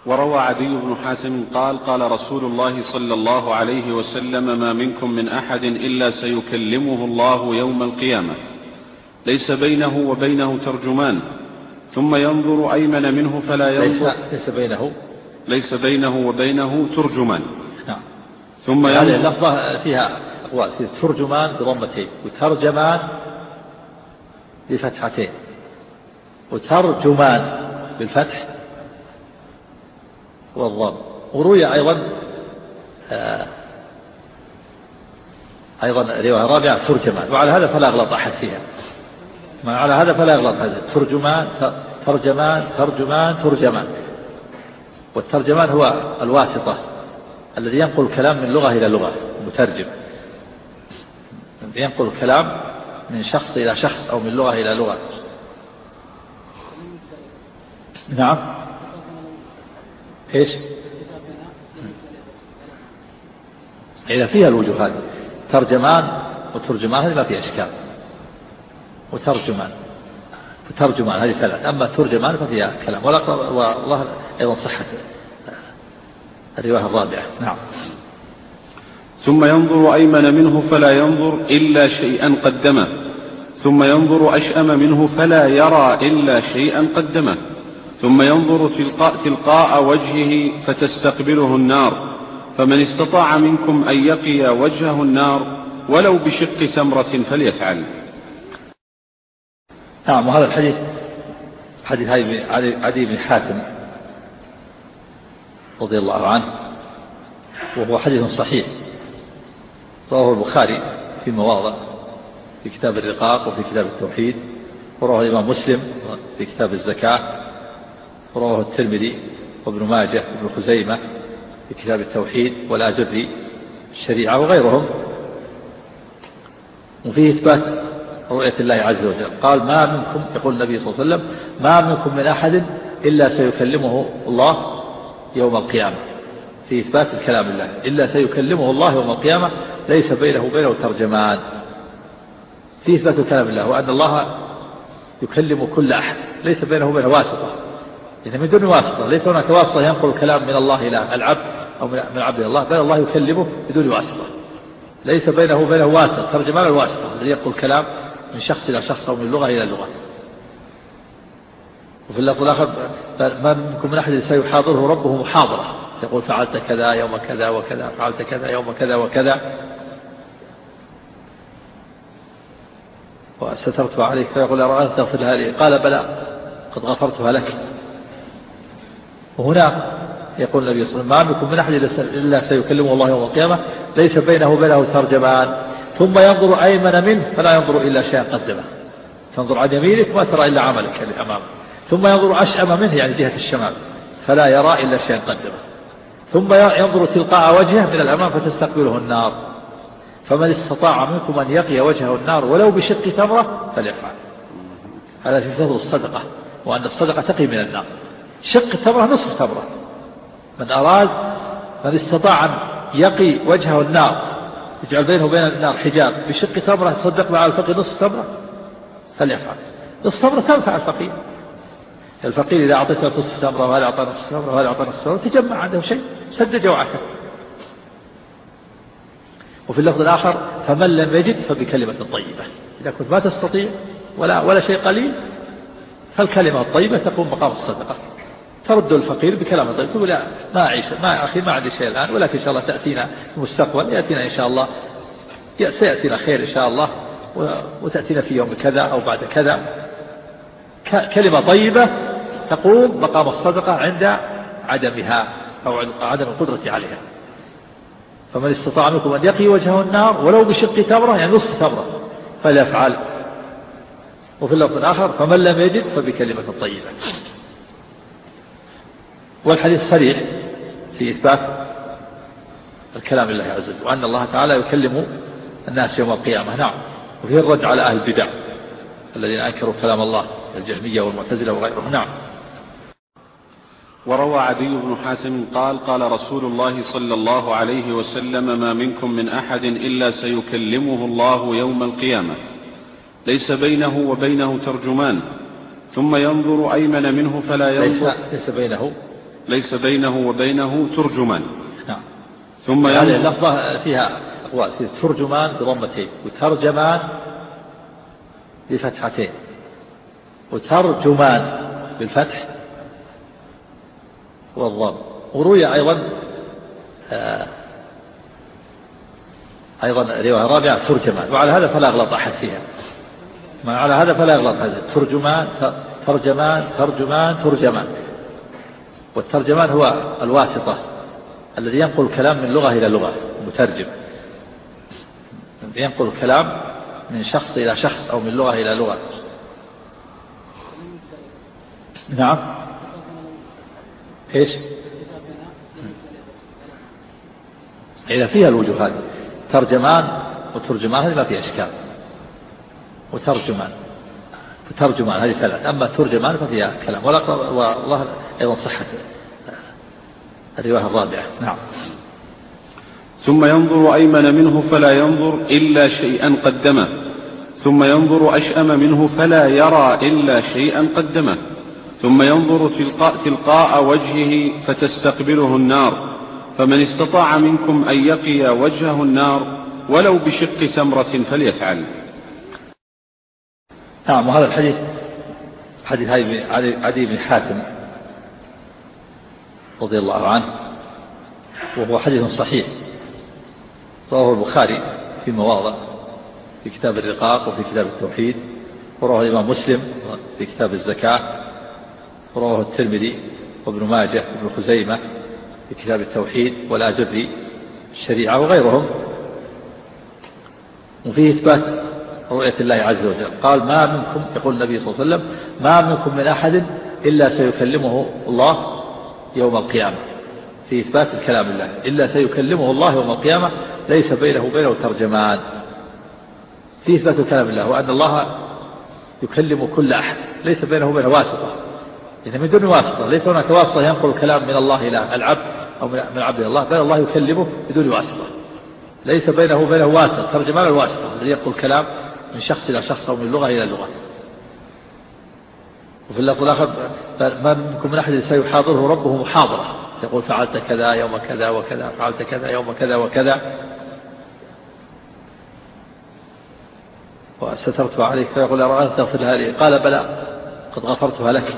وروى عدي بن حاتم قال قال رسول الله صلى الله عليه وسلم: ما منكم من أحد إلا سيكلمه الله يوم القيامة ليس بينه وبينه ترجمان، ثم ينظر أيمن منه فلا ينظر ليس بينه وبينه ترجمان. نعم. ثم هذه اللفظة فيها أقوال، فيها ترجمان بضمتين وترجمان بفتحتين وترجمان بالفتح والضم. وروي أيضا رواية رابعة ترجمان، وعلى هذا فلا يغلط أحد فيها، على هذا فلا يغلط أحد. ترجمان ترجمان ترجمان ترجمان. والترجمان هو الواسطة الذي ينقل الكلام من لغة إلى لغة، المترجم ينقل الكلام من شخص إلى شخص أو من لغة إلى لغة. نعم. إيش؟ إذا فيها الوجوه هذه ترجمان وترجمان هذه ما فيها إشكال، وترجمان هذه ثلاث. أما ترجمان ففيها كلام، والله أيضا صحة الرواية الرابعة. نعم. ثم ينظر أيمن منه فلا ينظر إلا شيئا قدمه، ثم ينظر أشأم منه فلا يرى إلا شيئا قدمه، ثم ينظر تلقاء وجهه فتستقبله النار، فمن استطاع منكم أن يقي وجهه النار ولو بشق تمرة فليفعل. نعم. وهذا الحديث حديث عدي بن حاتم رضي الله عنه، وهو حديث صحيح، رواه البخاري في مواضع في كتاب الرقاق وفي كتاب التوحيد، ورواه الإمام مسلم في كتاب الزكاة، ورواه الترمذي وابن ماجه وابن خزيمة في كتاب التوحيد والآجري الشريعة وغيرهم. وفيه إثبات رؤية الله عز وجل. قال: ما منكم، يقول النبي صلى الله عليه وسلم: ما منكم من أحد إلا سيكلمه الله يوم القيامة. في إثبات الكلام الله، إلا سيكلمه الله يوم القيامة ليس بينه وبينه ترجمان. في إثبات كلام الله، وأن الله يكلم كل أحد ليس بينه وبينه واسطة، إذا من دون واسطة، ليس هناك واسطة ينقل الكلام من الله إلى العبد أو من العبد إلى الله، بل الله يكلمه بدون واسطة، ليس بينه وبينه واسطة. ترجمان الواسطة الذي ينقل الكلام من شخص إلى شخص أو من لغة إلى لغة. وفي اللفظ الآخر: ما منكم من أحد سيحاضره ربه محاضرة، يقول: فعلت كذا يوم كذا وكذا، فعلت كذا يوم كذا وكذا، وسترتها عليك، فيقول: أرأيت تغفرها لي؟ قال: بلى قد غفرتها لك. وهنا يقول النبي صلى الله عليه وسلم: ما منكم من أحد إلا سيكلمه الله يوم القيامة ليس بينه وبينه ترجمان، ثم ينظر أيمن منه فلا ينظر إلا شيئا قدمه، تنظر عن يمينك ما ترى إلا عملك اللي أمامك، ثم ينظر أشأم منه يعني جهة الشمال فلا يرى إلا شيئا قدمه، ثم ينظر تلقاء وجهه من الأمام فتستقبله النار، فمن استطاع منكم أن يقي وجهه النار ولو بشق تمرة فليفعل. هذا في فضل الصدقة، وأن الصدقة تقي من النار. شق تمرة نصف تمرة، من استطاع أن يقي وجهه النار يجعل بينه وبين النار حجاب بشق تمرة تصدق مع الفقير نصف تمرة فليفعل. نصف تمرة تنفع الفقير. الفقير إذا أعطيته نصف تمرة وهذا أعطى نصف تمرة وهذا أعطى نصف تمرة تجمع عنده شيء سد جوعته. وفي اللفظ الآخر: فمن لم يجد فبكلمة طيبة. إذا كنت ما تستطيع ولا شيء قليل فالكلمة الطيبة تقوم مقام الصدقة، ترد الفقير بكلام طيب، تقول: لا ما أعيش، ما أخي ما عندي شيء الآن، ولكن إن شاء الله تأتينا في المستقبل، يأتينا إن شاء الله، سيأتينا خير إن شاء الله، وتأتينا في يوم كذا أو بعد كذا. كلمة طيبة تقوم مقام الصدقة عند عدمها أو عدم القدرة عليها. فمن استطاع منكم أن يقي وجهه النار ولو بشق تمرة يعني نصف تمرة فليفعل. وفي اللفظ الآخر: فمن لم يجد فبكلمة طيبة. والحديث صريح في إثبات الكلام لله عز وجل، وأن الله تعالى يكلم الناس يوم القيامة. نعم. وفيه الرد على أهل البدع الذين أنكروا كلام الله، الجهمية والمعتزلة وغيرهم. نعم. وروى عدي بن حاتم قال قال رسول الله صلى الله عليه وسلم: ما منكم من أحد إلا سيكلمه الله يوم القيامة ليس بينه وبينه ترجمان، ثم ينظر أيمن منه فلا ينظر ليس بينه ليس بينه وبينه ترجمان. نعم. ثم هذه اللفظة فيها أقوال، فيها ترجمان بضمتين وترجمان بفتحتين وترجمان بالفتح والضم. وروي أيضا رواية رابعة ترجمان، وعلى هذا فلا يغلط أحد فيها، على هذا فلا يغلط أحد. ترجمان ترجمان ترجمان ترجمان. والترجمان هو الواسطة الذي ينقل الكلام من لغة إلى لغة، مترجم ينقل الكلام من شخص إلى شخص أو من لغة إلى لغة. نعم. إيش؟ إذا فيها الوجوه هذه ترجمان وترجمان هذه ما فيها إشكال، وترجمان هذه ثلاث. أما ترجمان ففيها كلام، والله أيضا صحة الرواية الرابعة. نعم. ثم ينظر أيمن منه فلا ينظر إلا شيئا قدمه، ثم ينظر أشأم منه فلا يرى إلا شيئا قدمه، ثم ينظر تلقاء وجهه فتستقبله النار، فمن استطاع منكم أن يقي وجهه النار ولو بشق تمرة فليفعل. نعم. وهذا الحديث حديث عدي بن حاتم رضي الله عنه، وهو حديث صحيح رواه البخاري في مواضع، في كتاب الرقاق وفي كتاب التوحيد، ورواه الإمام مسلم في كتاب الزكاة، ورواه الترمذي وابن ماجه وابن خزيمة في كتاب التوحيد والآجري الشريعة وغيرهم. وفيه إثبات رؤية الله عز وجل. قال ما منكم، يقول النبي صلى الله عليه وسلم، ما منكم من أحد إلا سيكلمه الله يوم القيامة، في إثبات الكلام الله، إلا سيكلمه الله يوم القيامة ليس بينه وبينه ترجمان، في إثبات كلام الله، وأن الله يكلم كل أحد ليس بينه وبينه واسطة، إذا من دون واسطة، ليس هناك واسطة ينقل الكلام من الله إلى العبد أو من العبد إلى الله، بل الله يكلمه بدون واسطة، ليس بينه وبينه واسطة. ترجمان الواسطة الذي ينقل الكلام من شخص إلى شخص أو من لغة إلى لغة. وفي اللفظ الآخر ما منكم من أحد سيحاضره ربه محاضرة، يقول فعلت كذا يوم كذا وكذا، فعلت كذا يوم كذا وكذا، وسترتها عليك، فيقول أرأيت تغفرها لي؟ قال بلى قد غفرتها لك.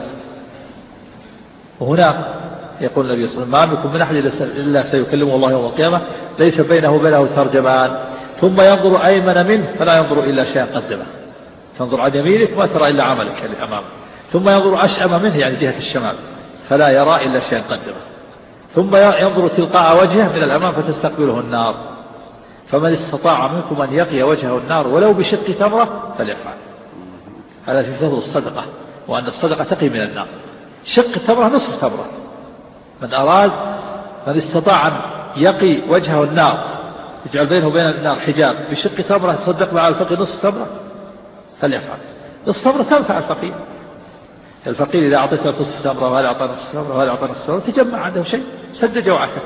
وهنا يقول النبي صلى الله عليه وسلم ما منكم من أحد إلا سيكلمه الله يوم القيامة ليس بينه وبينه ترجمان، ثم ينظر أيمن منه فلا ينظر إلا شيئا قدمه، تنظر عن يمينك ما ترى إلا عملك اللي أمامك، ثم ينظر أشأم منه يعني جهة الشمال فلا يرى إلا شيئا قدمه، ثم ينظر تلقاء وجهه من الأمام فتستقبله النار، فمن استطاع منكم أن يقي وجهه النار ولو بشق تمرة فليفعل. هذا في فضل الصدقة، وأن الصدقة تقي من النار. شق تمرة نصف تمرة، من استطاع أن يقي وجهه النار يجعل بينه وبين النار حجاب بشق تمرة تصدق مع الفقير نصف تمرة فليفعل. نصف تمرة تنفع الفقير. الفقير إذا أعطيته نصف تمرة وهذا أعطى نصف تمرة وهذا أعطى نصف تمرة تجمع عنده شيء سد جوعته.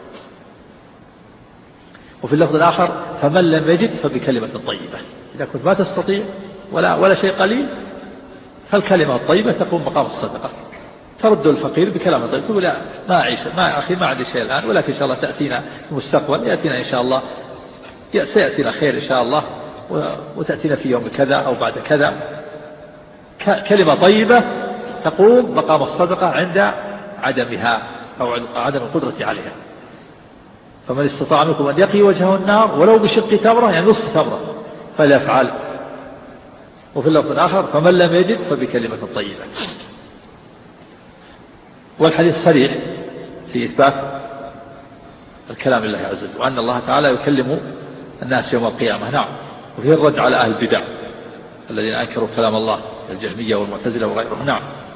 وفي اللفظ الآخر فمن لم يجد فبكلمة طيبة، إذا كنت ما تستطيع ولا شيء قليل فالكلمة الطيبة تقوم مقام الصدقة، ترد الفقير بكلام طيب، تقول لا ما أعيش ما عندي شيء الآن، ولكن إن شاء الله تأتينا في المستقبل، يأتينا إن شاء الله سيأتينا خير إن شاء الله، وتأتينا في يوم كذا أو بعد كذا. كلمة طيبة تقوم مقام الصدقة عند عدمها أو عدم القدرة عليها. فمن استطاع منكم أن يقي وجهه النار ولو بشق تمرة يعني نصف تمرة فليفعل. وفي اللفظ الآخر فمن لم يجد فبكلمة طيبة. والحديث صريح في إثبات الكلام لله عز وجل، وأن الله تعالى يكلم الناس يوم القيامة. نعم. وفيه الرد على أهل البدع الذين أنكروا كلام الله، الجهمية والمعتزلة وغيرهم. نعم.